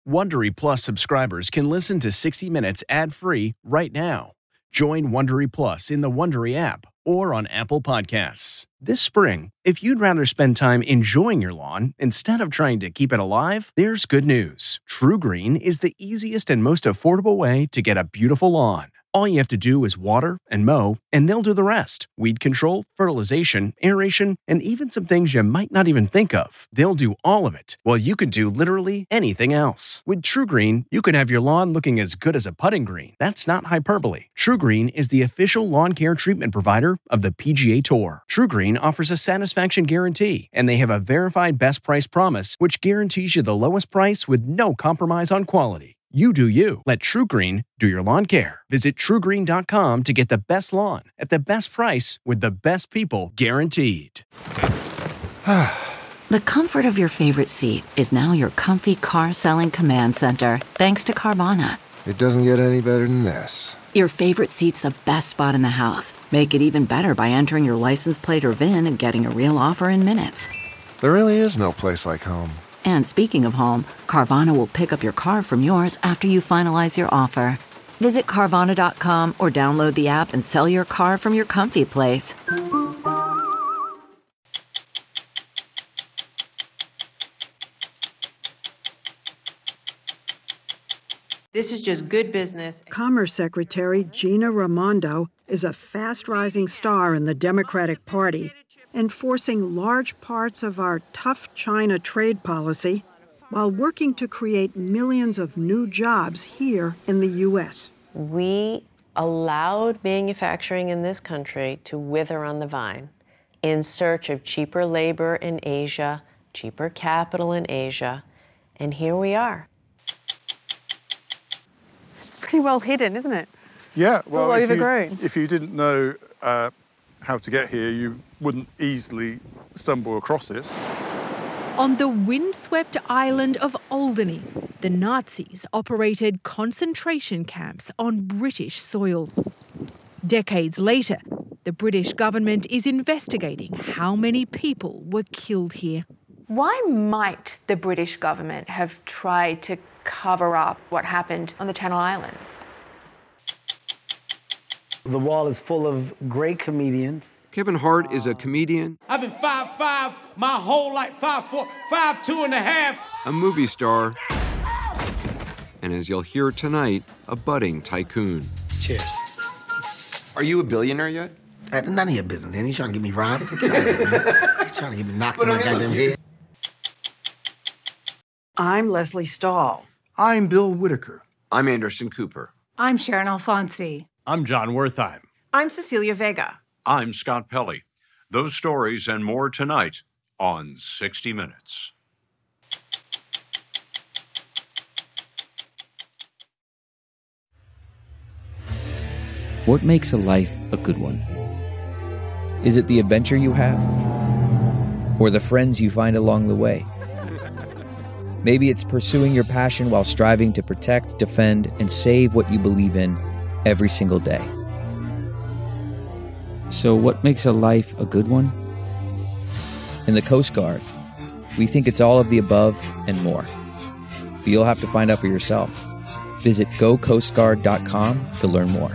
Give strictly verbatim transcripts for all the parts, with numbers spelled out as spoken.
Wondery Plus subscribers can listen to sixty minutes ad-free right now. Join Wondery Plus in the Wondery app or on Apple Podcasts. This spring, if you'd rather spend time enjoying your lawn instead of trying to keep it alive, there's good news. TruGreen is the easiest and most affordable way to get a beautiful lawn. All you have to do is water and mow, and they'll do the rest. Weed control, fertilization, aeration, and even some things you might not even think of. They'll do all of it, while you can do literally anything else. With TruGreen, you can have your lawn looking as good as a putting green. That's not hyperbole. TruGreen is the official lawn care treatment provider of the P G A Tour. TruGreen offers a satisfaction guarantee, and they have a verified best price promise, which guarantees you the lowest price with no compromise on quality. You do you. Let TruGreen do your lawn care. Visit True Green dot com to get the best lawn at the best price with the best people guaranteed. The comfort of your favorite seat is now your comfy car selling command center, thanks to Carvana. It doesn't get any better than this. Your favorite seat's the best spot in the house. Make it even better by entering your license plate or V I N and getting a real offer in minutes. There really is no place like home. And speaking of home, Carvana will pick up your car from yours after you finalize your offer. Visit Carvana dot com or download the app and sell your car from your comfy place. This is just good business. Commerce Secretary Gina Raimondo is a fast-rising star in the Democratic Party, enforcing large parts of our tough China trade policy while working to create millions of new jobs here in the U S. We allowed manufacturing in this country to wither on the vine in search of cheaper labor in Asia, cheaper capital in Asia, and here we are. It's pretty well hidden, isn't it? Yeah, it's well, all if overgrown. You, if you didn't know uh, how to get here, you wouldn't easily stumble across it. On the windswept island of Alderney, the Nazis operated concentration camps on British soil. Decades later, the British government is investigating how many people were killed here. Why might the British government have tried to cover up what happened on the Channel Islands? The Wall is full of great comedians. Kevin Hart is a comedian. I've been five five my whole life, five four, five two and a half. A movie star. And as you'll hear tonight, a budding tycoon. Cheers. Are you a billionaire yet? Uh, none of your business, man. You trying to get me robbed? Get out of here, man. You trying to get me knocked in my goddamn head? I'm Leslie Stahl. I'm Bill Whitaker. I'm Anderson Cooper. I'm Sharon Alfonsi. I'm John Wertheim. I'm Cecilia Vega. I'm Scott Pelley. Those stories and more tonight on sixty minutes. What makes a life a good one? Is it the adventure you have? Or the friends you find along the way? Maybe it's pursuing your passion while striving to protect, defend, and save what you believe in every single day. So what makes a life a good one? In the Coast Guard, we think it's all of the above and more. But you'll have to find out for yourself. Visit go coast guard dot com to learn more.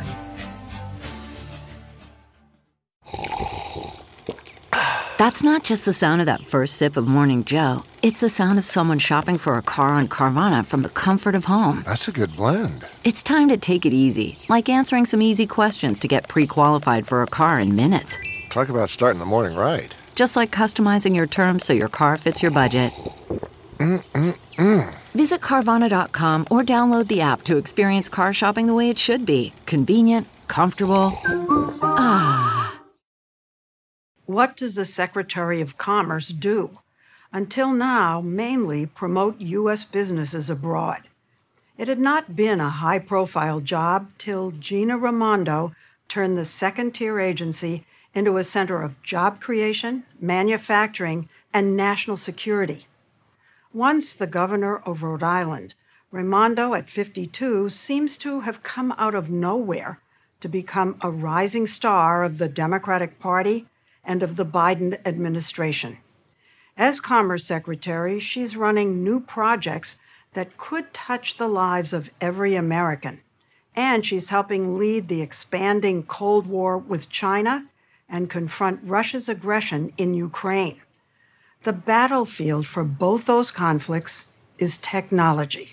That's not just the sound of that first sip of Morning Joe. It's the sound of someone shopping for a car on Carvana from the comfort of home. That's a good blend. It's time to take it easy, like answering some easy questions to get pre-qualified for a car in minutes. Talk about starting the morning right. Just like customizing your terms so your car fits your budget. Mm-mm-mm. Visit Carvana dot com or download the app to experience car shopping the way it should be. Convenient, comfortable. Ah. What does the Secretary of Commerce do? Until now, mainly promote U S businesses abroad. It had not been a high-profile job till Gina Raimondo turned the second-tier agency into a center of job creation, manufacturing, and national security. Once the governor of Rhode Island, Raimondo, at fifty-two, seems to have come out of nowhere to become a rising star of the Democratic Party and of the Biden administration. As Commerce Secretary, she's running new projects that could touch the lives of every American. And she's helping lead the expanding Cold War with China and confront Russia's aggression in Ukraine. The battlefield for both those conflicts is technology.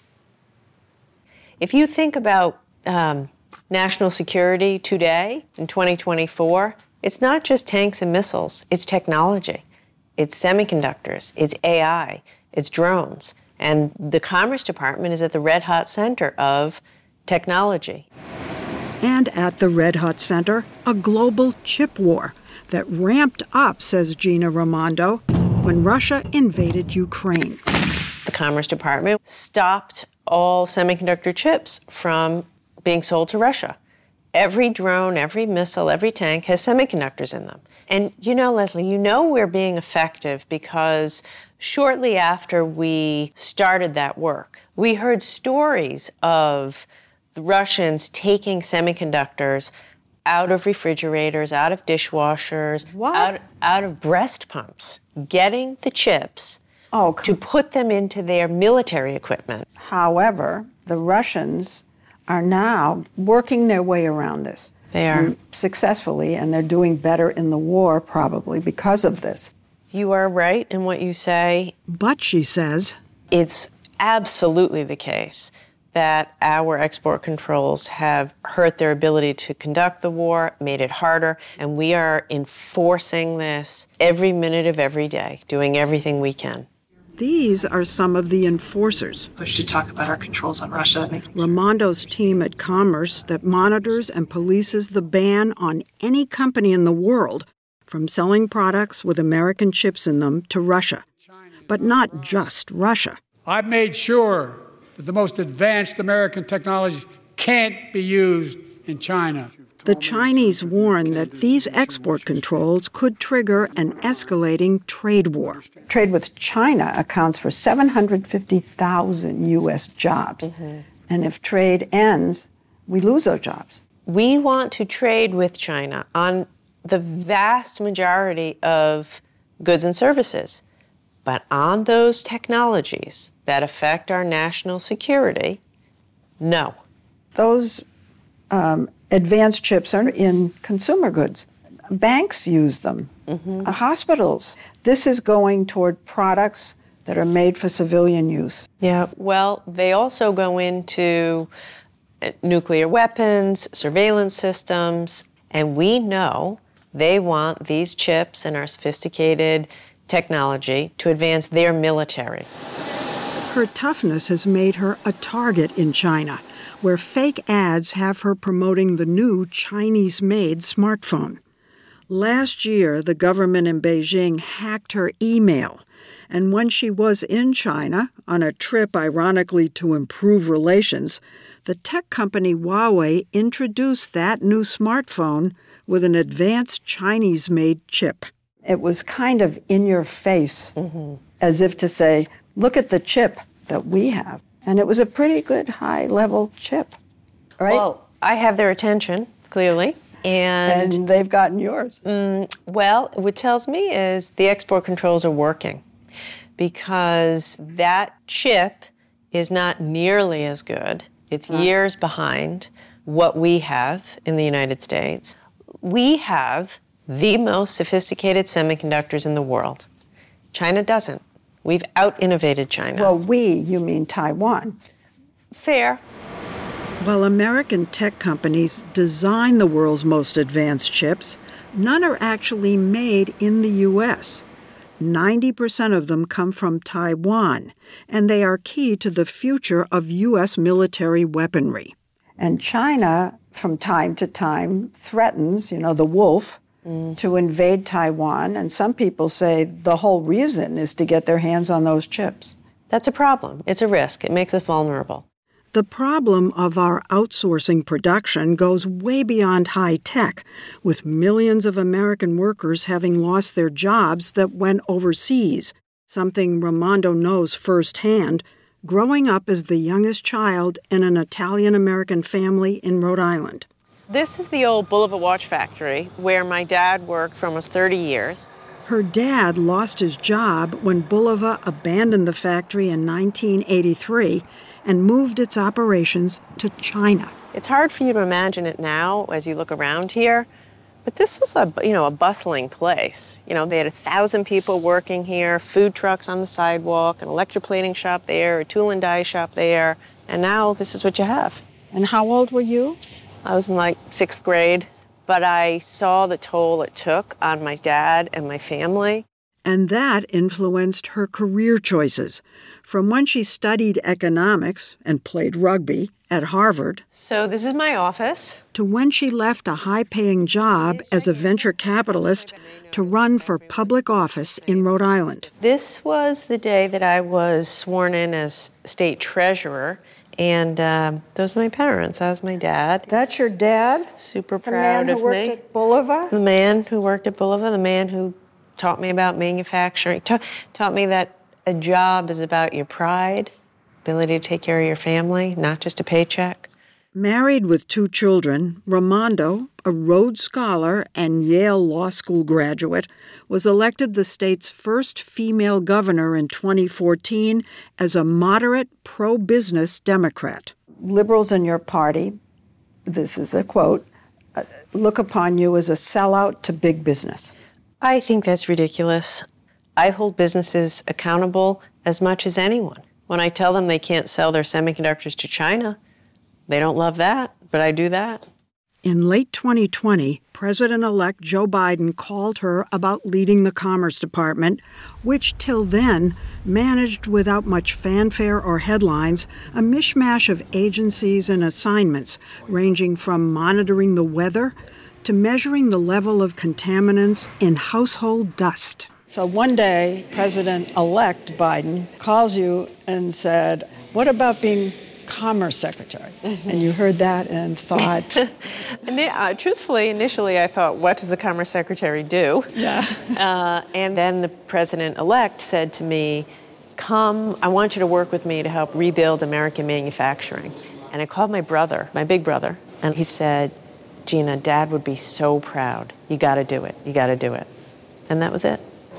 If you think about um, national security today, in twenty twenty-four, it's not just tanks and missiles, it's technology. It's semiconductors, it's A I, it's drones. And the Commerce Department is at the red hot center of technology. And at the red hot center, a global chip war that ramped up, says Gina Raimondo, when Russia invaded Ukraine. The Commerce Department stopped all semiconductor chips from being sold to Russia. Every drone, every missile, every tank has semiconductors in them. And you know, Leslie, you know we're being effective because shortly after we started that work, we heard stories of the Russians taking semiconductors out of refrigerators, out of dishwashers, out, out of breast pumps, getting the chips oh, to put them into their military equipment. However, the Russians are now working their way around this. They are. And successfully, and they're doing better in the war probably because of this. You are right in what you say. But, she says, it's absolutely the case that our export controls have hurt their ability to conduct the war, made it harder, and we are enforcing this every minute of every day, doing everything we can. These are some of the enforcers. Push to talk about our controls on Russia. Raimondo's team at Commerce that monitors and polices the ban on any company in the world from selling products with American chips in them to Russia. But not just Russia. I've made sure that the most advanced American technologies can't be used in China. The Chinese warn that these export controls could trigger an escalating trade war. Trade with China accounts for seven hundred fifty thousand U S jobs. Mm-hmm. And if trade ends, we lose those jobs. We want to trade with China on the vast majority of goods and services. But on those technologies that affect our national security, no. Those um, advanced chips are in consumer goods. Banks use them, mm-hmm. uh, hospitals. This is going toward products that are made for civilian use. Yeah, well, they also go into nuclear weapons, surveillance systems, and we know they want these chips and our sophisticated technology to advance their military. Her toughness has made her a target in China, where fake ads have her promoting the new Chinese-made smartphone. Last year, the government in Beijing hacked her email, and when she was in China, on a trip ironically to improve relations, the tech company Huawei introduced that new smartphone with an advanced Chinese-made chip. It was kind of in your face, mm-hmm. as if to say, look at the chip that we have. And it was a pretty good high-level chip, right? Well, I have their attention, clearly. And, and they've gotten yours. Mm, well, what tells me is the export controls are working because that chip is not nearly as good. It's huh. years behind what we have in the United States. We have the most sophisticated semiconductors in the world. China doesn't. We've out-innovated China. Well, we, you mean Taiwan. Fair. While American tech companies design the world's most advanced chips, none are actually made in the U S ninety percent of them come from Taiwan, and they are key to the future of U S military weaponry. And China, from time to time, threatens, you know, the wolf, Mm. to invade Taiwan, and some people say the whole reason is to get their hands on those chips. That's a problem. It's a risk. It makes us vulnerable. The problem of our outsourcing production goes way beyond high tech, with millions of American workers having lost their jobs that went overseas, something Raimondo knows firsthand, growing up as the youngest child in an Italian-American family in Rhode Island. This is the old Bulliver Watch Factory where my dad worked for almost thirty years. Her dad lost his job when Bulova abandoned the factory in nineteen eighty-three and moved its operations to China. It's hard for you to imagine it now as you look around here, but this was a, you know, a bustling place. You know, they had a thousand people working here, food trucks on the sidewalk, an electroplating shop there, a tool and die shop there, and now this is what you have. And how old were you? I was in like sixth grade. But I saw the toll it took on my dad and my family. And that influenced her career choices, from when she studied economics and played rugby at Harvard. So this is my office. To when she left a high-paying job as a venture capitalist to run for public office in Rhode Island. This was the day that I was sworn in as state treasurer. And um, those are my parents. That was my dad. That's your dad? Super the proud of me. The man who worked at Bulova? The man who worked at Bulova, the man who taught me about manufacturing, ta- taught me that a job is about your pride, ability to take care of your family, not just a paycheck. Married with two children, Raimondo, a Rhodes Scholar and Yale Law School graduate, was elected the state's first female governor in twenty fourteen as a moderate, pro-business Democrat. Liberals in your party, this is a quote, look upon you as a sellout to big business. I think that's ridiculous. I hold businesses accountable as much as anyone. When I tell them they can't sell their semiconductors to China, they don't love that, but I do that. In late twenty twenty, President-elect Joe Biden called her about leading the Commerce Department, which till then managed without much fanfare or headlines a mishmash of agencies and assignments ranging from monitoring the weather to measuring the level of contaminants in household dust. So one day, President-elect Biden calls you and said, "What about being Commerce Secretary?" And you heard that and thought... uh, truthfully, initially I thought, what does the Commerce Secretary do? Yeah. uh, and then the President-elect said to me, come, I want you to work with me to help rebuild American manufacturing. And I called my brother, my big brother, and he said, Gina, Dad would be so proud. You gotta do it, you gotta do it. And that was it.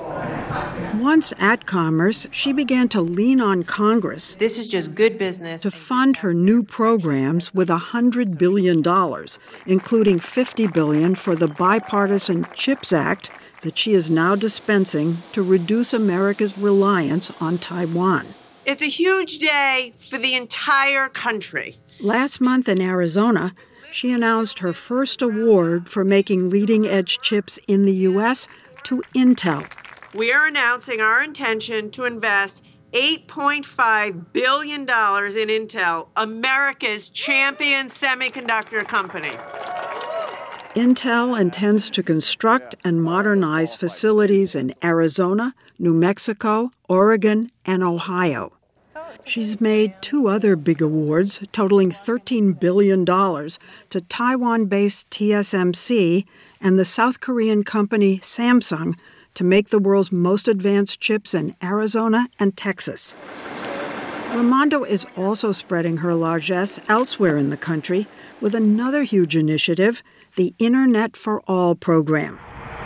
Once at Commerce, she began to lean on Congress. This is just good business. To fund her new programs with one hundred billion dollars, including fifty billion dollars for the bipartisan CHIPS Act that she is now dispensing to reduce America's reliance on Taiwan. It's a huge day for the entire country. Last month in Arizona, she announced her first award for making leading-edge chips in the U S to Intel. We are announcing our intention to invest eight point five billion dollars in Intel, America's champion semiconductor company. Intel intends to construct and modernize facilities in Arizona, New Mexico, Oregon, and Ohio. She's made two other big awards, totaling thirteen billion dollars, to Taiwan-based T S M C and the South Korean company Samsung, to make the world's most advanced chips in Arizona and Texas. Raimondo is also spreading her largesse elsewhere in the country with another huge initiative, the Internet for All program.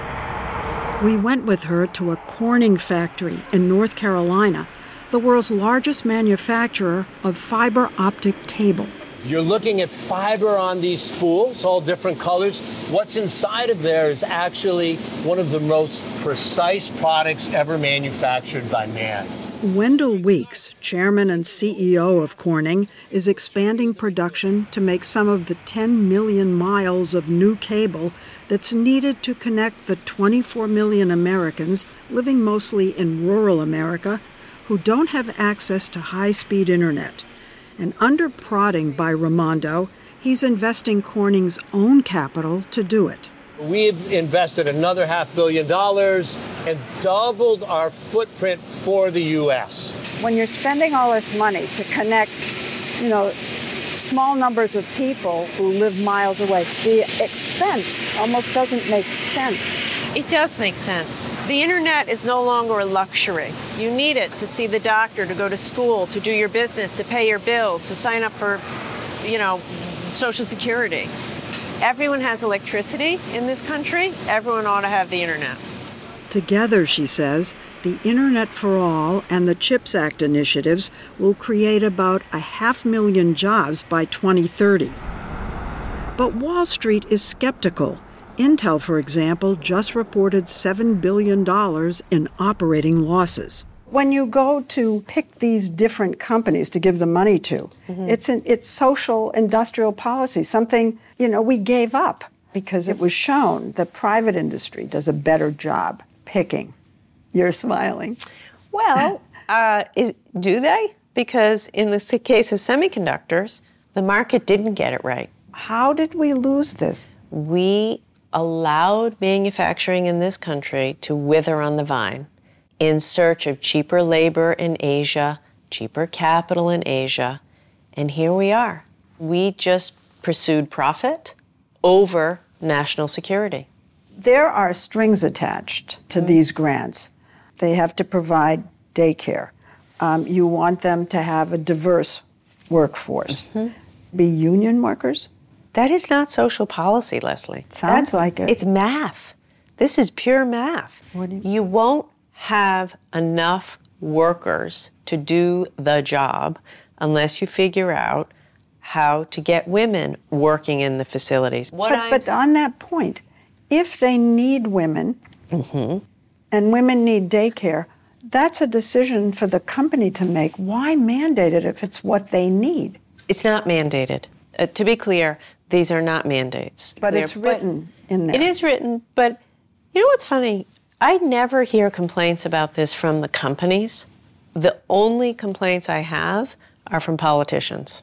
We went with her to a Corning factory in North Carolina, the world's largest manufacturer of fiber optic cable. You're looking at fiber on these spools, all different colors. What's inside of there is actually one of the most precise products ever manufactured by man. Wendell Weeks, chairman and C E O of Corning, is expanding production to make some of the ten million miles of new cable that's needed to connect the twenty-four million Americans living mostly in rural America who don't have access to high-speed internet. And under prodding by Raimondo, he's investing Corning's own capital to do it. We've invested another half billion dollars and doubled our footprint for the U S. When you're spending all this money to connect, you know, small numbers of people who live miles away, the expense almost doesn't make sense. It does make sense. The internet is no longer a luxury. You need it to see the doctor, to go to school, to do your business, to pay your bills, to sign up for, you know, Social Security. Everyone has electricity in this country. Everyone ought to have the internet. Together, she says, the Internet for All and the CHIPS Act initiatives will create about a half million jobs by twenty thirty. But Wall Street is skeptical. Intel, for example, just reported seven billion dollars in operating losses. When you go to pick these different companies to give the money to, mm-hmm. it's an, it's social industrial policy, something, you know, we gave up because it was shown that private industry does a better job picking. You're smiling. Well, uh, is, do they? Because in the case of semiconductors, the market didn't get it right. How did we lose this? We allowed manufacturing in this country to wither on the vine in search of cheaper labor in Asia, cheaper capital in Asia, and here we are. We just pursued profit over national security. There are strings attached to these grants. They have to provide daycare. Um, you want them to have a diverse workforce. Mm-hmm. Be union workers? That is not social policy, Leslie. Sounds That's, like it. It's math. This is pure math. What do you, you won't have enough workers to do the job unless you figure out how to get women working in the facilities. What but, I'm but on that point, if they need women mm-hmm. and women need daycare, that's a decision for the company to make. Why mandate it if it's what they need? It's not mandated. Uh, to be clear, these are not mandates. But They're, it's written but in there. It is written, but you know what's funny? I never hear complaints about this from the companies. The only complaints I have are from politicians.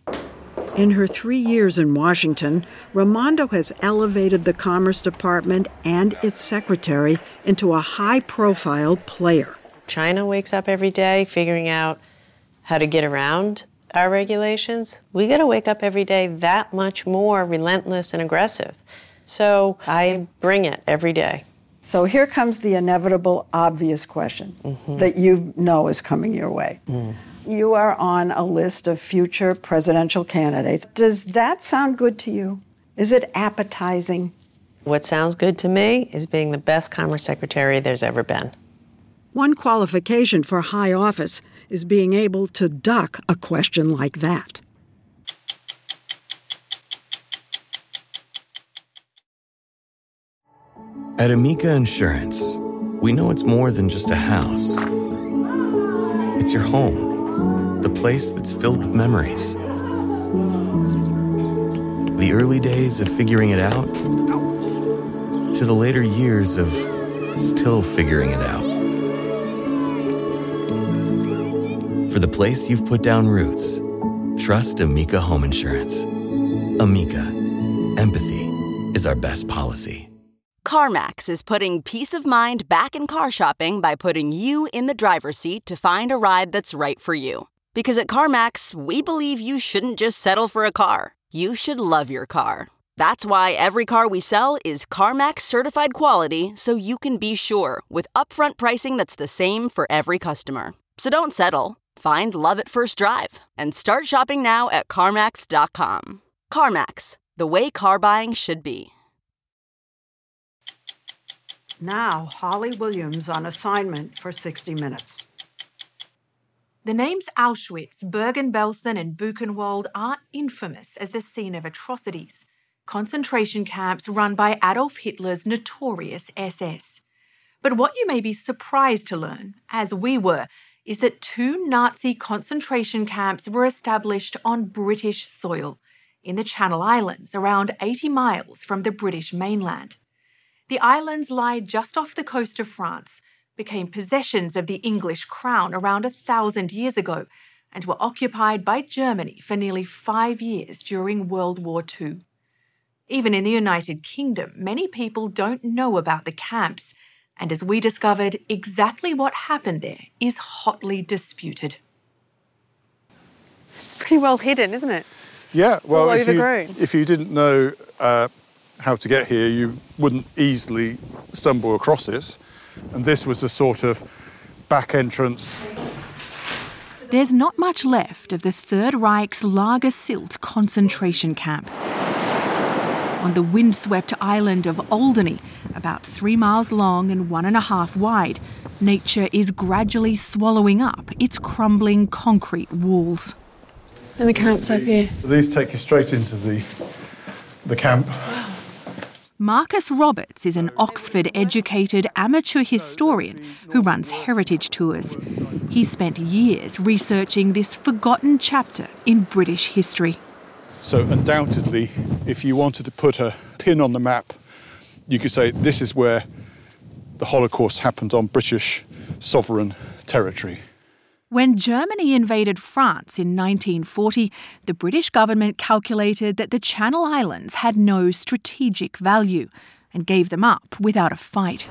In her three years in Washington, Raimondo has elevated the Commerce Department and its secretary into a high-profile player. China wakes up every day figuring out how to get around our regulations. We got to wake up every day that much more relentless and aggressive. So I bring it every day. So here comes the inevitable, obvious question mm-hmm. that you know is coming your way. Mm. You are on a list of future presidential candidates. Does that sound good to you? Is it appetizing? What sounds good to me is being the best Commerce Secretary there's ever been. One qualification for high office is being able to duck a question like that. At Amica Insurance, we know it's more than just a house. It's your home, the place that's filled with memories. The early days of figuring it out, to the later years of still figuring it out. For the place you've put down roots, trust Amica Home Insurance. Amica, empathy is our best policy. CarMax is putting peace of mind back in car shopping by putting you in the driver's seat to find a ride that's right for you. Because at CarMax, we believe you shouldn't just settle for a car. You should love your car. That's why every car we sell is CarMax certified quality, so you can be sure with upfront pricing that's the same for every customer. So don't settle. Find love at first drive and start shopping now at CarMax dot com. CarMax, the way car buying should be. Now, Holly Williams on assignment for sixty minutes. The names Auschwitz, Bergen-Belsen and Buchenwald are infamous as the scene of atrocities, concentration camps run by Adolf Hitler's notorious S S. But what you may be surprised to learn, as we were, is that two Nazi concentration camps were established on British soil in the Channel Islands, around eighty miles from the British mainland. The islands lie just off the coast of France, became possessions of the English crown around a thousand years ago, and were occupied by Germany for nearly five years during World War Two. Even in the United Kingdom, many people don't know about the camps, and as we discovered, exactly what happened there is hotly disputed. It's pretty well hidden, isn't it? Yeah, it's well, all if overgrown. you, if you didn't know uh, how to get here, you wouldn't easily stumble across it. And this was a sort of back entrance. There's not much left of the Third Reich's Lager Sylt concentration camp. On the windswept island of Alderney, about three miles long and one and a half wide, nature is gradually swallowing up its crumbling concrete walls. And the camp's up here. These take you straight into the, the camp. Marcus Roberts is an Oxford-educated amateur historian who runs heritage tours. He spent years researching this forgotten chapter in British history. So undoubtedly, if you wanted to put a pin on the map, you could say this is where the Holocaust happened on British sovereign territory. When Germany invaded France in nineteen forty, the British government calculated that the Channel Islands had no strategic value and gave them up without a fight.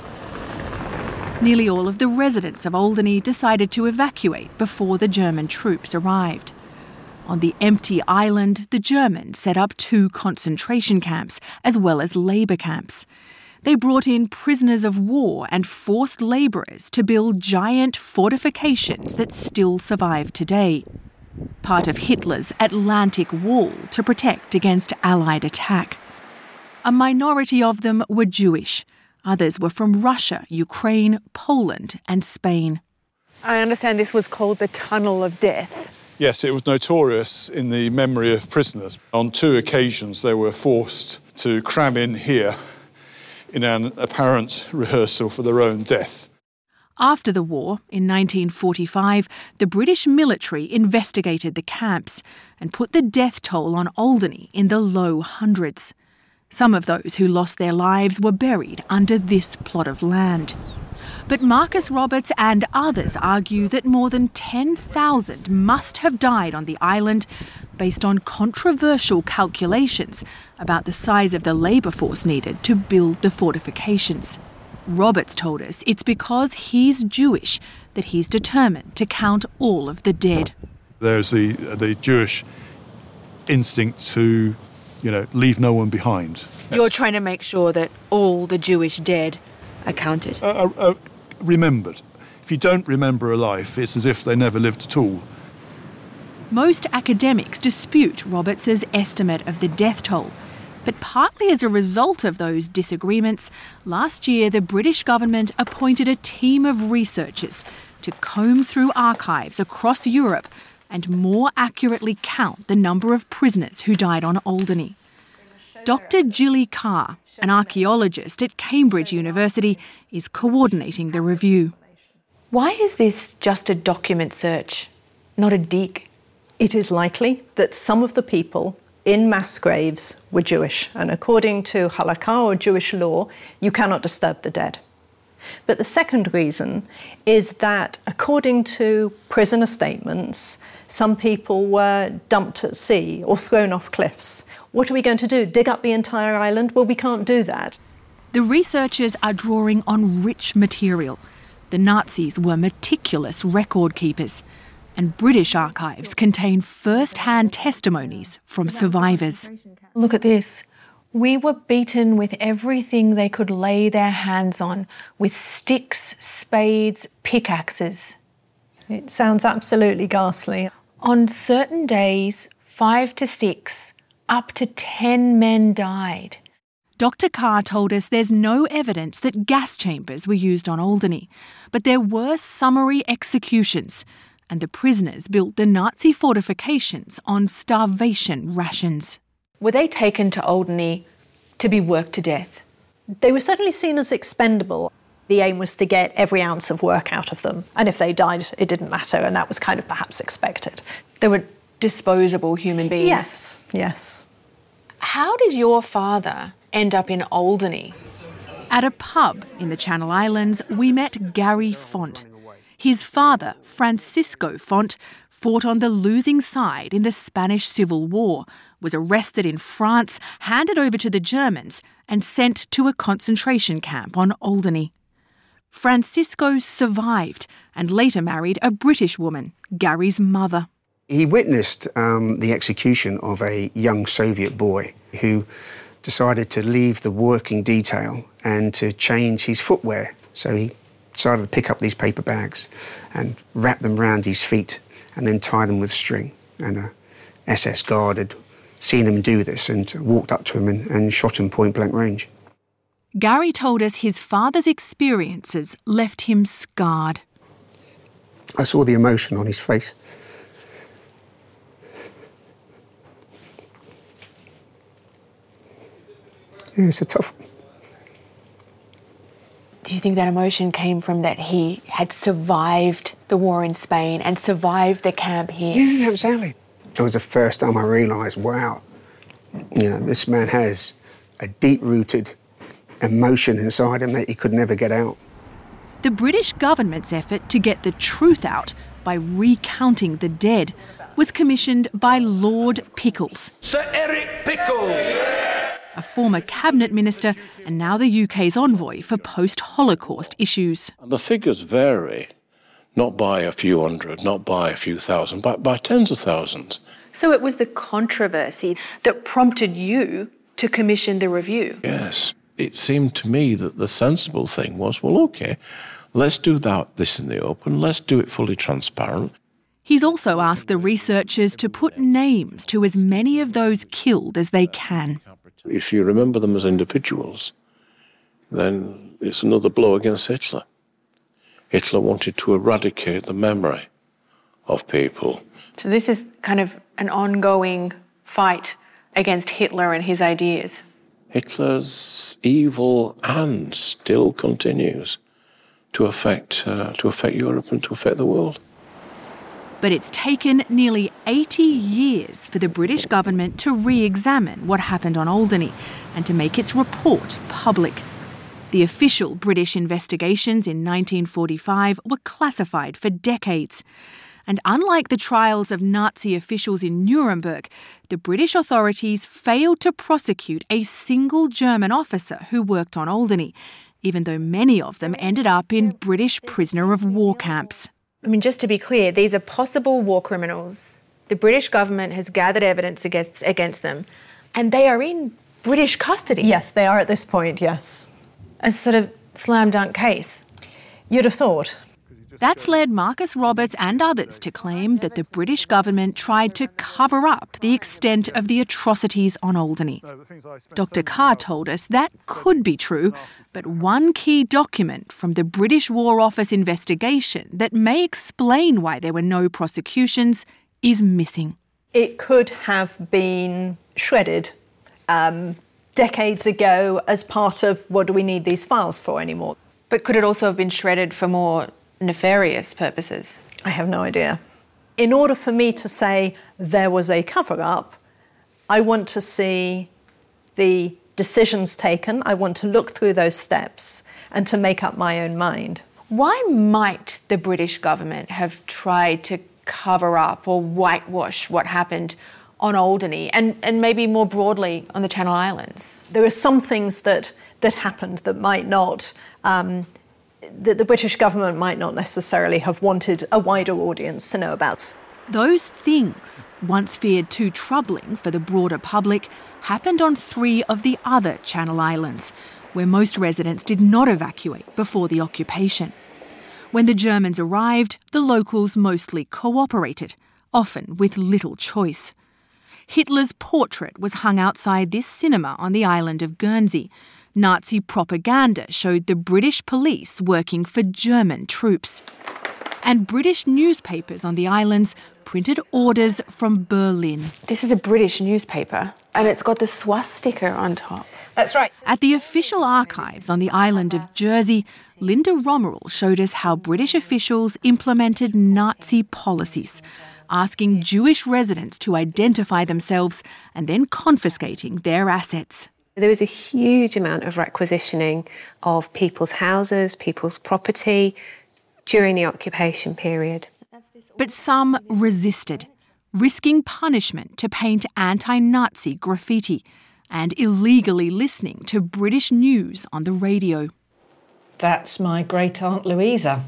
Nearly all of the residents of Alderney decided to evacuate before the German troops arrived. On the empty island, the Germans set up two concentration camps as well as labour camps. They brought in prisoners of war and forced labourers to build giant fortifications that still survive today, part of Hitler's Atlantic Wall to protect against Allied attack. A minority of them were Jewish. Others were from Russia, Ukraine, Poland and Spain. I understand this was called the Tunnel of Death. Yes, it was notorious in the memory of prisoners. On two occasions they were forced to cram in here in an apparent rehearsal for their own death. After the war, in nineteen forty-five, the British military investigated the camps and put the death toll on Alderney in the low hundreds. Some of those who lost their lives were buried under this plot of land. But Marcus Roberts and others argue that more than ten thousand must have died on the island based on controversial calculations about the size of the labour force needed to build the fortifications. Roberts told us it's because he's Jewish that he's determined to count all of the dead. There's the the Jewish instinct to, you know, leave no one behind. You're trying to make sure that all the Jewish dead are counted. Uh, uh, uh, remembered. If you don't remember a life, it's as if they never lived at all. Most academics dispute Roberts's estimate of the death toll. But partly as a result of those disagreements, last year the British government appointed a team of researchers to comb through archives across Europe and more accurately count the number of prisoners who died on Alderney. Doctor Gilly Carr, an archaeologist at Cambridge University, is coordinating the review. Why is this just a document search, not a dig? It is likely that some of the people in mass graves were Jewish, and according to halakha, or Jewish law, you cannot disturb the dead. But the second reason is that, according to prisoner statements, some people were dumped at sea or thrown off cliffs. What are we going to do? Dig up the entire island? Well, we can't do that. The researchers are drawing on rich material. The Nazis were meticulous record keepers, and British archives contain first-hand testimonies from survivors. Look at this. We were beaten with everything they could lay their hands on, with sticks, spades, pickaxes. It sounds absolutely ghastly. On certain days, five to six, up to ten men died. Doctor Carr told us there's no evidence that gas chambers were used on Alderney, but there were summary executions, and the prisoners built the Nazi fortifications on starvation rations. Were they taken to Alderney to be worked to death? They were certainly seen as expendable. The aim was to get every ounce of work out of them, and if they died, it didn't matter, and that was kind of perhaps expected. They were disposable human beings? Yes, yes. How did your father end up in Alderney? At a pub in the Channel Islands, we met Gary Font. His father, Francisco Font, fought on the losing side in the Spanish Civil War, was arrested in France, handed over to the Germans, and sent to a concentration camp on Alderney. Francisco survived and later married a British woman, Gary's mother. He witnessed um, the execution of a young Soviet boy who decided to leave the working detail and to change his footwear. So he decided to pick up these paper bags and wrap them round his feet and then tie them with string. And a S S guard had seen him do this and walked up to him and, and shot him point blank range. Gary told us his father's experiences left him scarred. I saw the emotion on his face. Yeah, it's a tough one. Do you think that emotion came from that he had survived the war in Spain and survived the camp here? Yeah, exactly. It was the first time I realised, wow, you know, this man has a deep-rooted emotion inside him that he could never get out. The British government's effort to get the truth out by recounting the dead was commissioned by Lord Pickles. Sir Eric Pickles! A former cabinet minister and now the U K's envoy for post-Holocaust issues. The figures vary, not by a few hundred, not by a few thousand, but by tens of thousands. So it was the controversy that prompted you to commission the review? Yes. It seemed to me that the sensible thing was, well, OK, let's do that, this in the open, let's do it fully transparent. He's also asked the researchers to put names to as many of those killed as they can. If you remember them as individuals, then it's another blow against Hitler. Hitler wanted to eradicate the memory of people. So this is kind of an ongoing fight against Hitler and his ideas. Hitler's evil hand still continues to affect uh, to affect Europe and to affect the world. But it's taken nearly eighty years for the British government to re-examine what happened on Alderney and to make its report public. The official British investigations in nineteen forty-five were classified for decades. And unlike the trials of Nazi officials in Nuremberg, the British authorities failed to prosecute a single German officer who worked on Alderney, even though many of them ended up in British prisoner of war camps. I mean, just to be clear, these are possible war criminals. The British government has gathered evidence against, against them, and they are in British custody. Yes, they are at this point, yes. A sort of slam dunk case. You'd have thought. That's led Marcus Roberts and others to claim that the British government tried to cover up the extent of the atrocities on Alderney. Doctor Carr told us that could be true, but one key document from the British War Office investigation that may explain why there were no prosecutions is missing. It could have been shredded um, decades ago as part of what do we need these files for anymore. But could it also have been shredded for more nefarious purposes? I have no idea. In order for me to say there was a cover-up, I want to see the decisions taken. I want to look through those steps and to make up my own mind. Why might the British government have tried to cover up or whitewash what happened on Alderney and, and maybe more broadly on the Channel Islands? There are some things that, that happened that might not... Um, that the British government might not necessarily have wanted a wider audience to know about. Those things, once feared too troubling for the broader public, happened on three of the other Channel Islands, where most residents did not evacuate before the occupation. When the Germans arrived, the locals mostly cooperated, often with little choice. Hitler's portrait was hung outside this cinema on the island of Guernsey. Nazi propaganda showed the British police working for German troops. And British newspapers on the islands printed orders from Berlin. This is a British newspaper, and it's got the swastika on top. That's right. At the official archives on the island of Jersey, Linda Romerell showed us how British officials implemented Nazi policies, asking Jewish residents to identify themselves and then confiscating their assets. There was a huge amount of requisitioning of people's houses, people's property during the occupation period. But some resisted, risking punishment to paint anti-Nazi graffiti and illegally listening to British news on the radio. That's my great-aunt Louisa.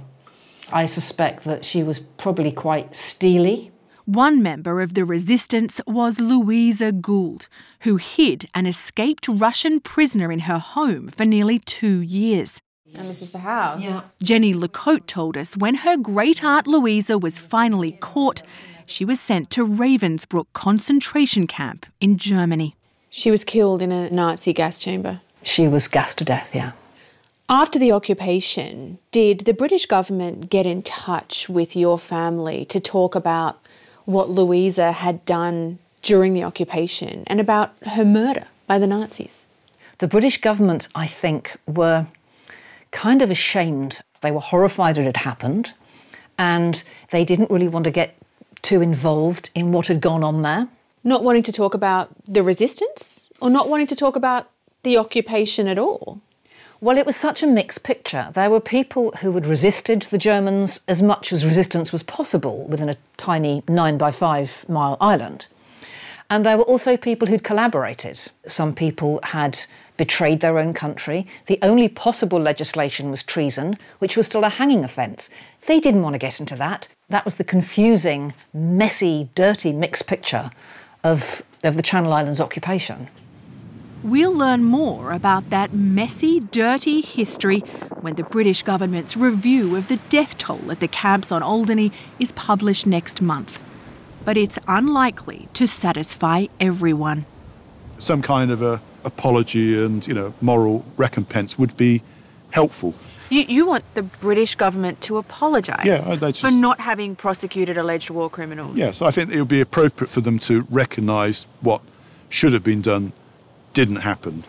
I suspect that she was probably quite steely. One member of the resistance was Louisa Gould, who hid an escaped Russian prisoner in her home for nearly two years. And this is the house. Yeah. Jenny Lecote told us when her great-aunt Louisa was finally caught, she was sent to Ravensbrück concentration camp in Germany. She was killed in a Nazi gas chamber. She was gassed to death, yeah. After the occupation, did the British government get in touch with your family to talk about what Louisa had done during the occupation and about her murder by the Nazis? The British government, I think, were kind of ashamed. They were horrified it had happened, and they didn't really want to get too involved in what had gone on there. Not wanting to talk about the resistance, or not wanting to talk about the occupation at all? Well, it was such a mixed picture. There were people who had resisted the Germans as much as resistance was possible within a tiny nine by five mile island. And there were also people who'd collaborated. Some people had betrayed their own country. The only possible legislation was treason, which was still a hanging offence. They didn't want to get into that. That was the confusing, messy, dirty mixed picture of, of the Channel Islands occupation. We'll learn more about that messy, dirty history when the British government's review of the death toll at the camps on Alderney is published next month. But it's unlikely to satisfy everyone. Some kind of a apology and, you know, moral recompense would be helpful. You, you want the British government to apologise yeah, just, for not having prosecuted alleged war criminals? Yes, I think it would be appropriate for them to recognise what should have been done didn't happen.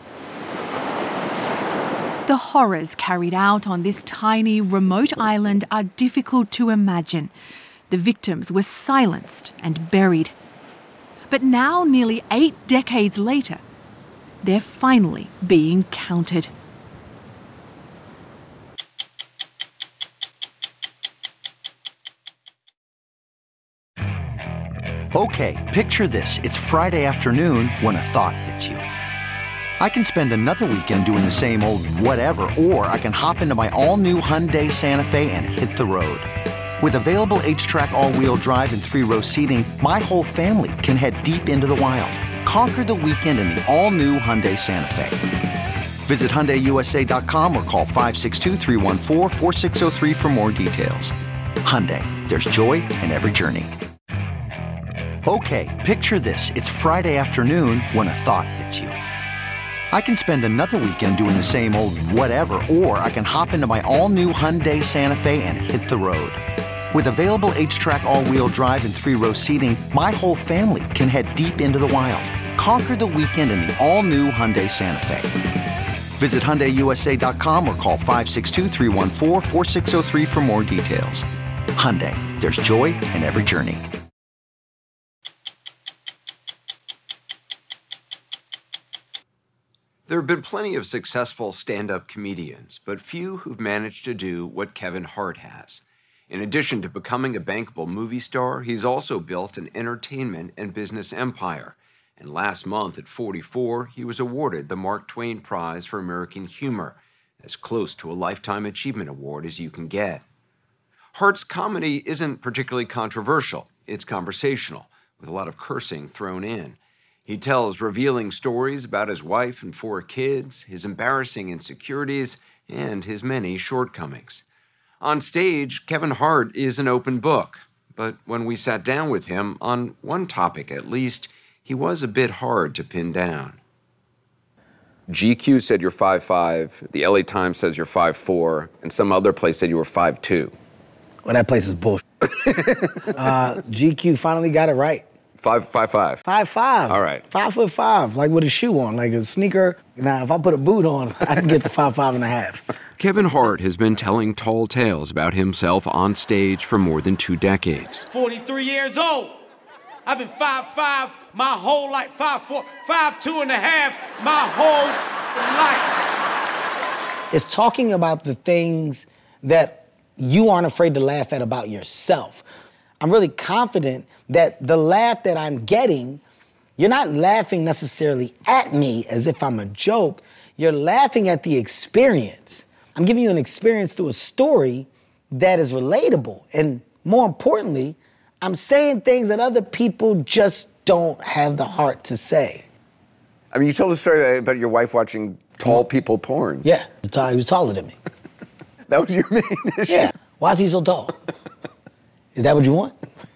The horrors carried out on this tiny, remote island are difficult to imagine. The victims were silenced and buried. But now, nearly eight decades later, they're finally being counted. Okay, picture this. It's Friday afternoon when a thought hits you. I can spend another weekend doing the same old whatever, or I can hop into my all-new Hyundai Santa Fe and hit the road. With available H-Track all-wheel drive and three-row seating, my whole family can head deep into the wild. Conquer the weekend in the all-new Hyundai Santa Fe. Visit Hyundai U S A dot com or call five six two, three one four, four six zero three for more details. Hyundai, there's joy in every journey. Okay, picture this. It's Friday afternoon when a thought hits you. I can spend another weekend doing the same old whatever, or I can hop into my all-new Hyundai Santa Fe and hit the road. With available H-Track all-wheel drive and three-row seating, my whole family can head deep into the wild. Conquer the weekend in the all-new Hyundai Santa Fe. Visit Hyundai U S A dot com or call five six two, three one four, four six zero three for more details. Hyundai, there's joy in every journey. There have been plenty of successful stand-up comedians, but few who've managed to do what Kevin Hart has. In addition to becoming a bankable movie star, he's also built an entertainment and business empire. And last month, at forty-four, he was awarded the Mark Twain Prize for American Humor, as close to a Lifetime Achievement Award as you can get. Hart's comedy isn't particularly controversial. It's conversational, with a lot of cursing thrown in. He tells revealing stories about his wife and four kids, his embarrassing insecurities, and his many shortcomings. On stage, Kevin Hart is an open book, but when we sat down with him, on one topic at least, he was a bit hard to pin down. G Q said you're five five, the L A Times says you're five four, and some other place said you were five two. Well, that place is bullshit. uh, G Q finally got it right. Five, five, five. Five, five. All right. Five foot five, like with a shoe on, like a sneaker. Now, if I put a boot on, I can get to five, five and a half. Kevin Hart has been telling tall tales about himself on stage for more than two decades. forty-three years old. I've been five five my whole life, five four, five two and a half my whole life. It's talking about the things that you aren't afraid to laugh at about yourself. I'm really confident that the laugh that I'm getting, you're not laughing necessarily at me as if I'm a joke. You're laughing at the experience. I'm giving you an experience through a story that is relatable. And more importantly, I'm saying things that other people just don't have the heart to say. I mean, you told a story about your wife watching tall people porn. Yeah, he was taller than me. That was your main issue? Yeah. Why is he so tall? Is that what you want?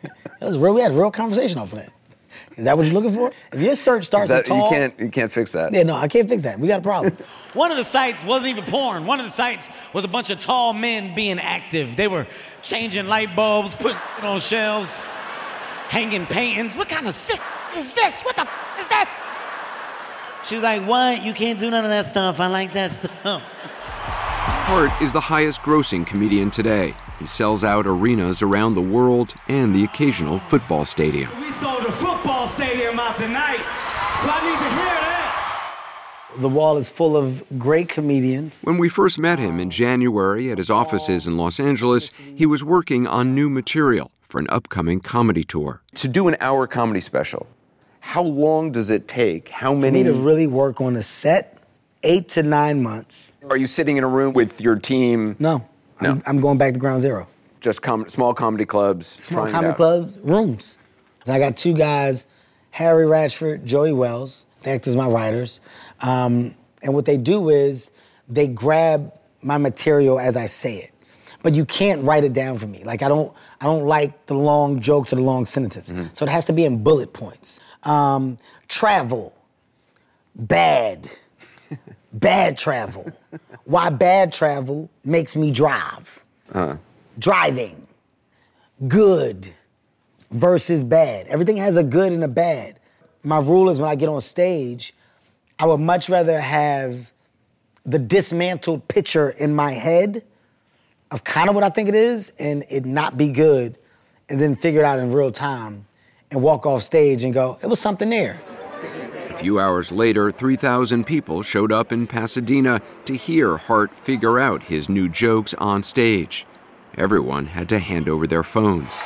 It was real. We had a real conversation off of that. Is that what you're looking for? If your search starts that, with tall, you can't you can't fix that. Yeah, no, I can't fix that. We got a problem. One of the sites wasn't even porn. One of the sites was a bunch of tall men being active. They were changing light bulbs, putting it on shelves, hanging paintings. What kind of sick is this? What the f- is this? She was like, what? You can't do none of that stuff. I like that stuff. Hart is the highest grossing comedian today. He sells out arenas around the world and the occasional football stadium. We sold a football stadium out tonight, so I need to hear that. The Wall is full of great comedians. When we first met him in January at his offices in Los Angeles, he was working on new material for an upcoming comedy tour. To do an hour comedy special, how long does it take? How many? For me to really work on a set, eight to nine months. Are you sitting in a room with your team? No. No. I'm, I'm going back to ground zero. Just com- small comedy clubs. Small trying it comedy out. clubs, rooms. So I got two guys, Harry Ratchford, Joey Wells. They act as my writers. Um, and what they do is they grab my material as I say it. But you can't write it down for me. Like I don't, I don't like the long jokes or the long sentences. Mm-hmm. So it has to be in bullet points. Um, travel, bad, bad travel. Why bad travel makes me drive. Uh. Driving, good versus bad. Everything has a good and a bad. My rule is when I get on stage, I would much rather have the dismantled picture in my head of kind of what I think it is and it not be good and then figure it out in real time and walk off stage and go, it was something there. A few hours later, three thousand people showed up in Pasadena to hear Hart figure out his new jokes on stage. Everyone had to hand over their phones.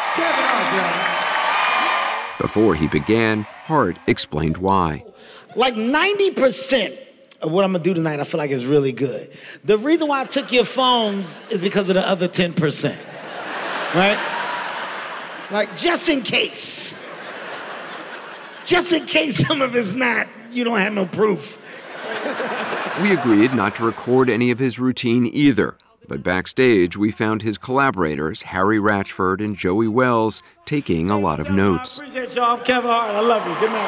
Before he began, Hart explained why. Like ninety percent of what I'm gonna do tonight, I feel like is really good. The reason why I took your phones is because of the other ten percent, right? Like just in case. Just in case some of it's not, you don't have no proof. We agreed not to record any of his routine either. But backstage, we found his collaborators, Harry Ratchford and Joey Wells, taking a lot of notes. I appreciate y'all. I'm Kevin Hart. I love you. Good night.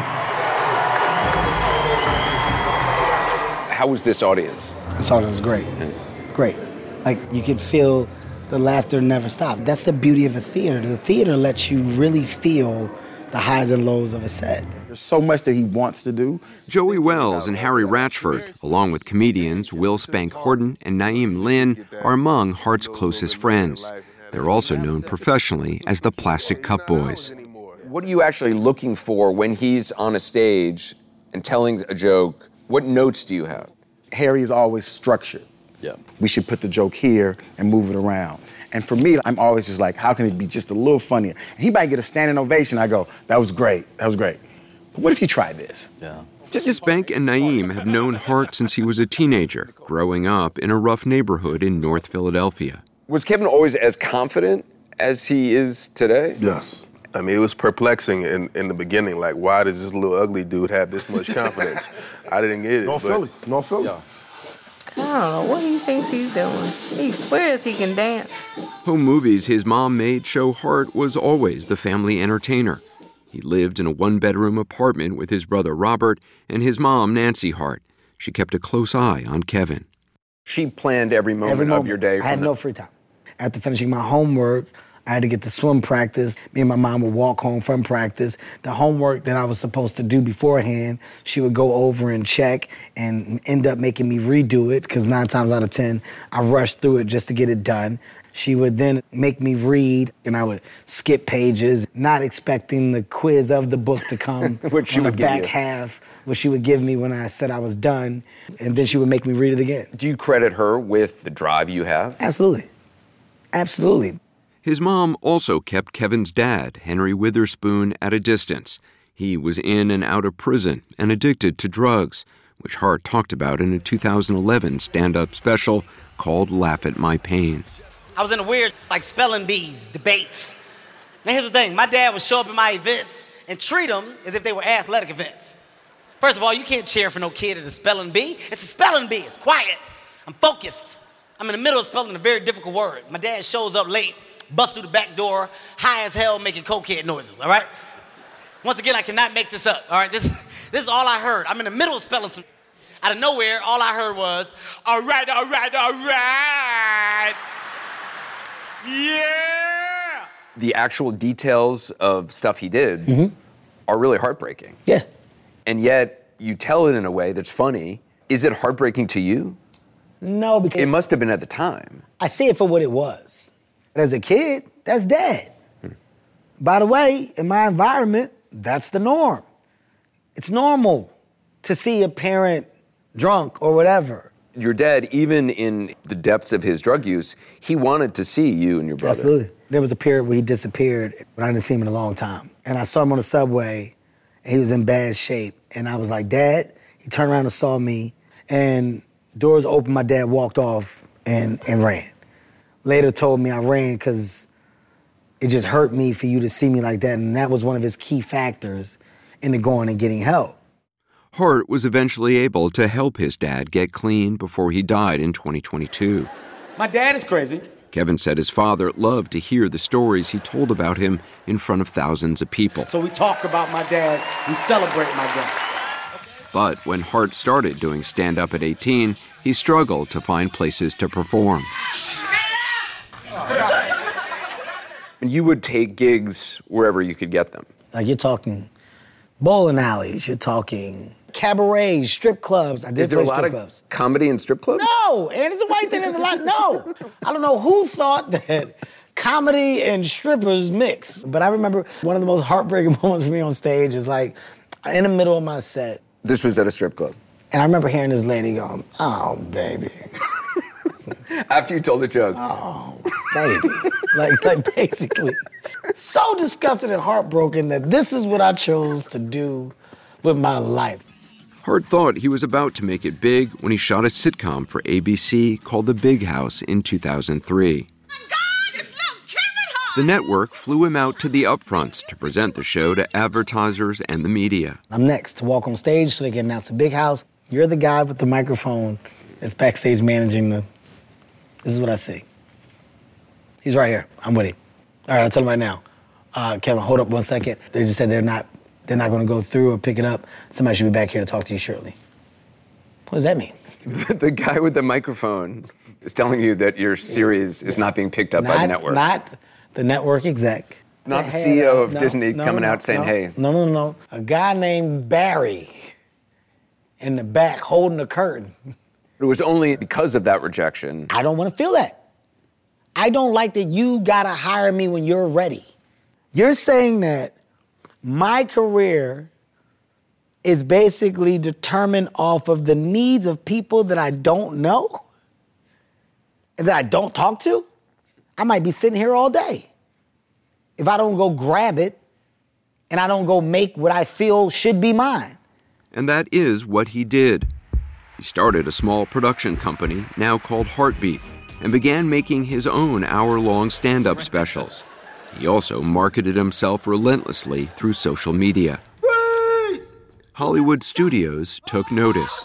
How was this audience? This audience was great. Great. Like, you could feel the laughter never stop. That's the beauty of a theater. The theater lets you really feel the highs and lows of a set. There's so much that he wants to do. Joey Wells and Harry Ratchford, along with comedians Will Spank Horton and Naeem Lynn, are among Hart's closest friends. They're also known professionally as the Plastic Cup Boys. What are you actually looking for when he's on a stage and telling a joke? What notes do you have? Harry is always structured. Yeah. We should put the joke here and move it around. And for me, I'm always just like, how can it be just a little funnier? And he might get a standing ovation. I go, that was great, that was great. But what if you tried this? Yeah. Just, just Spank and Naeem have known Hart since he was a teenager, growing up in a rough neighborhood in North Philadelphia. Was Kevin always as confident as he is today? Yes. I mean, it was perplexing in, in the beginning. Like, why does this little ugly dude have this much confidence? I didn't get it. North but, Philly. North Philly. Yeah. I don't know what he thinks he's doing. He swears he can dance. Home movies his mom made show Hart was always the family entertainer. He lived in a one-bedroom apartment with his brother Robert and his mom, Nancy Hart. She kept a close eye on Kevin. She planned every moment, Every moment of your day. I had the... no free time. After finishing my homework, I had to get to swim practice. Me and my mom would walk home from practice. The homework that I was supposed to do beforehand, she would go over and check and end up making me redo it, because nine times out of ten, I rushed through it just to get it done. She would then make me read, and I would skip pages, not expecting the quiz of the book to come Which she on would the give back you. half, which she would give me when I said I was done, and then she would make me read it again. Do you credit her with the drive you have? Absolutely. Absolutely. His mom also kept Kevin's dad, Henry Witherspoon, at a distance. He was in and out of prison and addicted to drugs, which Hart talked about in a two thousand eleven stand-up special called Laugh at My Pain. I was in a weird, like, spelling bees debates. Now, here's the thing. My dad would show up at my events and treat them as if they were athletic events. First of all, you can't cheer for no kid at a spelling bee. It's a spelling bee. It's quiet. I'm focused. I'm in the middle of spelling a very difficult word. My dad shows up late. bust through the back door, high as hell, making cokehead noises, all right? Once again, I cannot make this up, all right? This, this is all I heard. I'm in the middle of spelling some. Out of nowhere, all I heard was, all right, all right, all right. Yeah! The actual details of stuff he did Mm-hmm. are really heartbreaking. Yeah. And yet, you tell it in a way that's funny. Is it heartbreaking to you? No, because... It must have been at the time. I see it for what it was. As a kid, that's dad. Hmm. By the way, in my environment, that's the norm. It's normal to see a parent drunk or whatever. Your dad, even in the depths of his drug use, he wanted to see you and your brother. Absolutely. There was a period where he disappeared, but I didn't see him in a long time. And I saw him on the subway, and he was in bad shape. And I was like, Dad? He turned around and saw me, and doors opened, my dad walked off and, and ran. Later told me I ran because it just hurt me for you to see me like that, and that was one of his key factors into going and getting help. Hart was eventually able to help his dad get clean before he died in twenty twenty-two. My dad is crazy. Kevin said his father loved to hear the stories he told about him in front of thousands of people. So we talk about my dad, we celebrate my dad. But when Hart started doing stand-up at eighteen, he struggled to find places to perform. You would take gigs wherever you could get them. Like you're talking bowling alleys, you're talking cabarets, strip clubs. I did Is there play a lot strip of clubs. comedy in strip clubs? No, and it's a white thing, there's a lot, no. I don't know who thought that comedy and strippers mix. But I remember one of the most heartbreaking moments for me on stage is like, in the middle of my set. This was at a strip club? And I remember hearing this lady going, oh, baby. After you told the joke? Oh, baby. like, like basically. So disgusted and heartbroken that this is what I chose to do with my life. Hart thought he was about to make it big when he shot a sitcom for A B C called The Big House in two thousand three. The network flew him out to the upfronts to present the show to advertisers and the media. I'm next to walk on stage so they can announce The Big House. You're the guy with the microphone that's backstage managing the... This is what I see. He's right here. I'm with him. All right, I'll tell him right now. Uh, Kevin, hold up one second. They just said they're not they're not going to go through or pick it up. Somebody should be back here to talk to you shortly. What does that mean? The guy with the microphone is telling you that your series is not being picked up not, by the network. Not the network exec. Not the C E O of no, Disney no, coming no, out saying, no, hey. No, no, no. A guy named Barry in the back holding the curtain. It was only because of that rejection. I don't want to feel that. I don't like that you gotta hire me when you're ready. You're saying that my career is basically determined off of the needs of people that I don't know and that I don't talk to? I might be sitting here all day. If I don't go grab it and I don't go make what I feel should be mine. And that is what he did. He started a small production company, now called Heartbeat, and began making his own hour-long stand-up specials. He also marketed himself relentlessly through social media. Freeze! Hollywood studios took notice.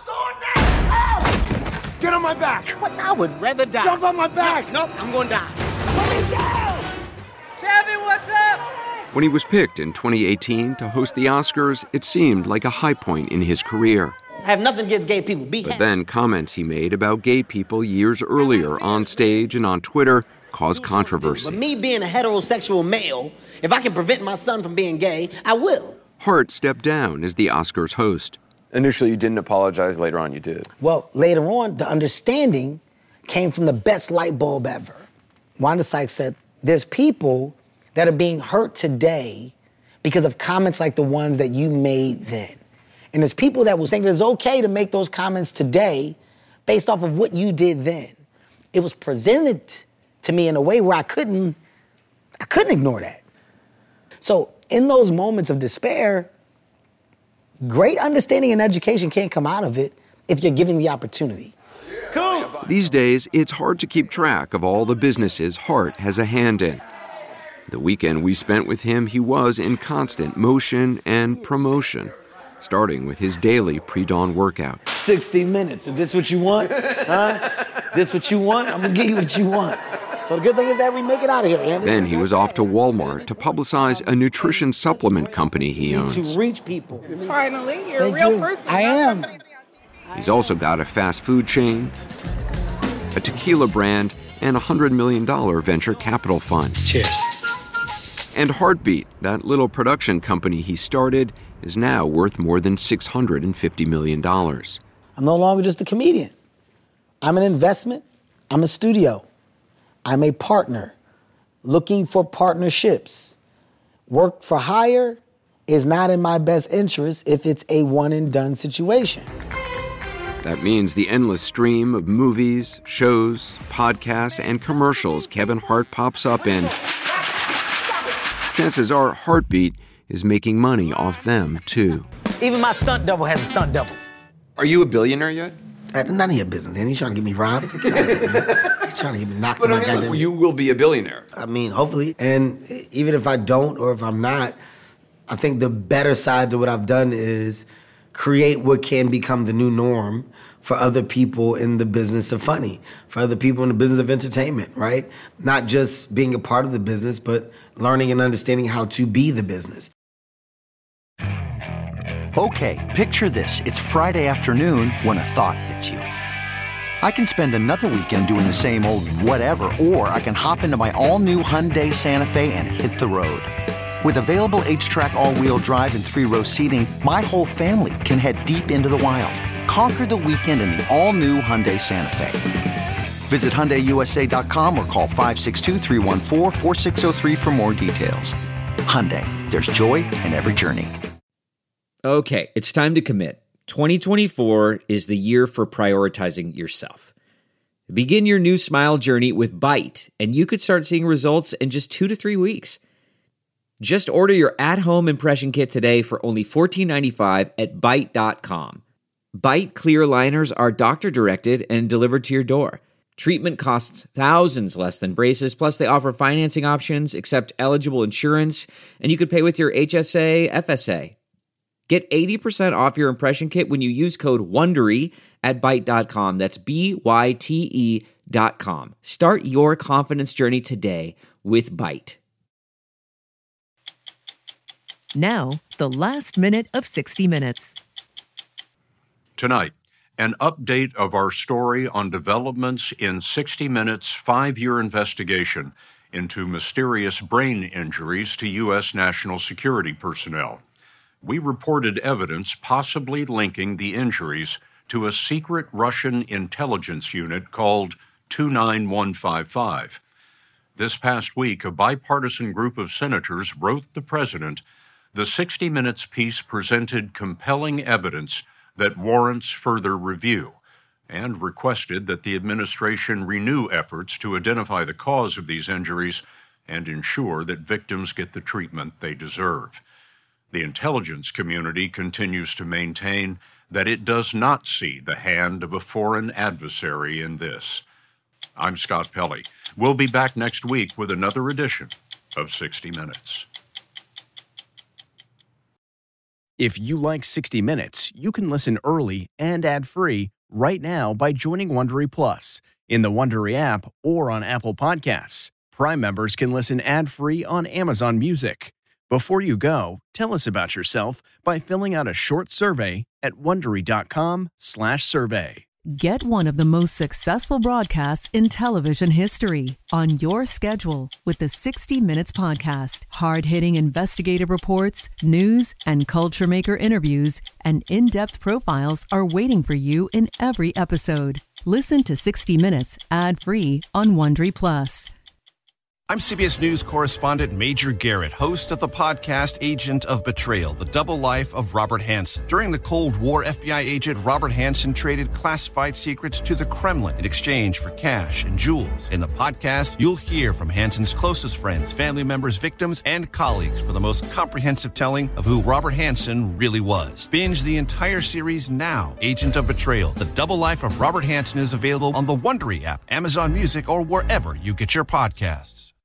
Get on my back! What? I would rather die. Jump on my back! Nope, nope, I'm gonna die. Let me down! Kevin, what's up? When he was picked in twenty eighteen to host the Oscars, it seemed like a high point in his career. I have nothing against gay people. Be But then comments he made about gay people years earlier on stage and on Twitter caused controversy. But me being a heterosexual male, if I can prevent my son from being gay, I will. Hart stepped down as the Oscars host. Initially, you didn't apologize. Later on, you did. Well, later on, the understanding came from the best light bulb ever. Wanda Sykes said, there's people that are being hurt today because of comments like the ones that you made then. And there's people that will think it's okay to make those comments today based off of what you did then. It was presented to me in a way where I couldn't, I couldn't ignore that. So in those moments of despair, great understanding and education can't come out of it if you're given the opportunity. Cool. These days, it's hard to keep track of all the businesses Hart has a hand in. The weekend we spent with him, he was in constant motion and promotion, starting with his daily pre-dawn workout. sixty minutes. Is this what you want? Huh? This what you want? I'm gonna give you what you want. So the good thing is that we make it out of here, Andy. Then he was off to Walmart to publicize a nutrition supplement company he owns. To reach people. Finally, you're Thank a real you. person. I am. He's also got a fast food chain, a tequila brand, and a one hundred million dollars venture capital fund. Cheers. And Heartbeat, that little production company he started, is now worth more than six hundred fifty million dollars. I'm no longer just a comedian. I'm an investment. I'm a studio. I'm a partner looking for partnerships. Work for hire is not in my best interest if it's a one and done situation. That means the endless stream of movies, shows, podcasts, and commercials Kevin Hart pops up in. Chances are Heartbeat is making money off them, too. Even my stunt double has a stunt double. Are you a billionaire yet? Uh, none of your business, man. You trying to get me robbed? Get out of here, man. You trying to get me knocked But in I my mean, goddamn... look, you will be a billionaire. I mean, hopefully. And even if I don't or if I'm not, I think the better side to what I've done is create what can become the new norm for other people in the business of funny, for other people in the business of entertainment, right? Not just being a part of the business, but learning and understanding how to be the business. Okay, picture this. It's Friday afternoon when a thought hits you. I can spend another weekend doing the same old whatever, or I can hop into my all-new Hyundai Santa Fe and hit the road. With available H-Track all-wheel drive and three-row seating, my whole family can head deep into the wild. Conquer the weekend in the all-new Hyundai Santa Fe. Visit Hyundai U S A dot com or call five six two, three one four, four six zero three for more details. Hyundai, there's joy in every journey. Okay, it's time to commit. twenty twenty-four is the year for prioritizing yourself. Begin your new smile journey with Byte, and you could start seeing results in just two to three weeks. Just order your at-home impression kit today for only fourteen ninety-five at byte dot com. Byte clear liners are doctor-directed and delivered to your door. Treatment costs thousands less than braces, plus they offer financing options, accept eligible insurance, and you could pay with your H S A, F S A. Get eighty percent off your impression kit when you use code WONDERY at byte dot com. That's B Y T E dot com. Start your confidence journey today with Byte. Now, the last minute of sixty minutes. Tonight, an update of our story on developments in sixty minutes' five-year investigation into mysterious brain injuries to U S national security personnel. We reported evidence possibly linking the injuries to a secret Russian intelligence unit called two nine one five five. This past week, a bipartisan group of senators wrote the president the sixty minutes piece presented compelling evidence that warrants further review and requested that the administration renew efforts to identify the cause of these injuries and ensure that victims get the treatment they deserve. The intelligence community continues to maintain that it does not see the hand of a foreign adversary in this. I'm Scott Pelley. We'll be back next week with another edition of sixty minutes. If you like sixty minutes, you can listen early and ad-free right now by joining Wondery Plus in the Wondery app or on Apple Podcasts. Prime members can listen ad-free on Amazon Music. Before you go, tell us about yourself by filling out a short survey at wondery dot com slash survey. Get one of the most successful broadcasts in television history on your schedule with the sixty minutes podcast. Hard-hitting investigative reports, news, and culture maker interviews, and in-depth profiles are waiting for you in every episode. Listen to sixty minutes ad-free on Wondery Plus. I'm C B S News correspondent Major Garrett, host of the podcast Agent of Betrayal, The Double Life of Robert Hanssen. During the Cold War, F B I agent Robert Hanssen traded classified secrets to the Kremlin in exchange for cash and jewels. In the podcast, you'll hear from Hanssen's closest friends, family members, victims, and colleagues for the most comprehensive telling of who Robert Hanssen really was. Binge the entire series now. Agent of Betrayal, The Double Life of Robert Hanssen is available on the Wondery app, Amazon Music, or wherever you get your podcasts.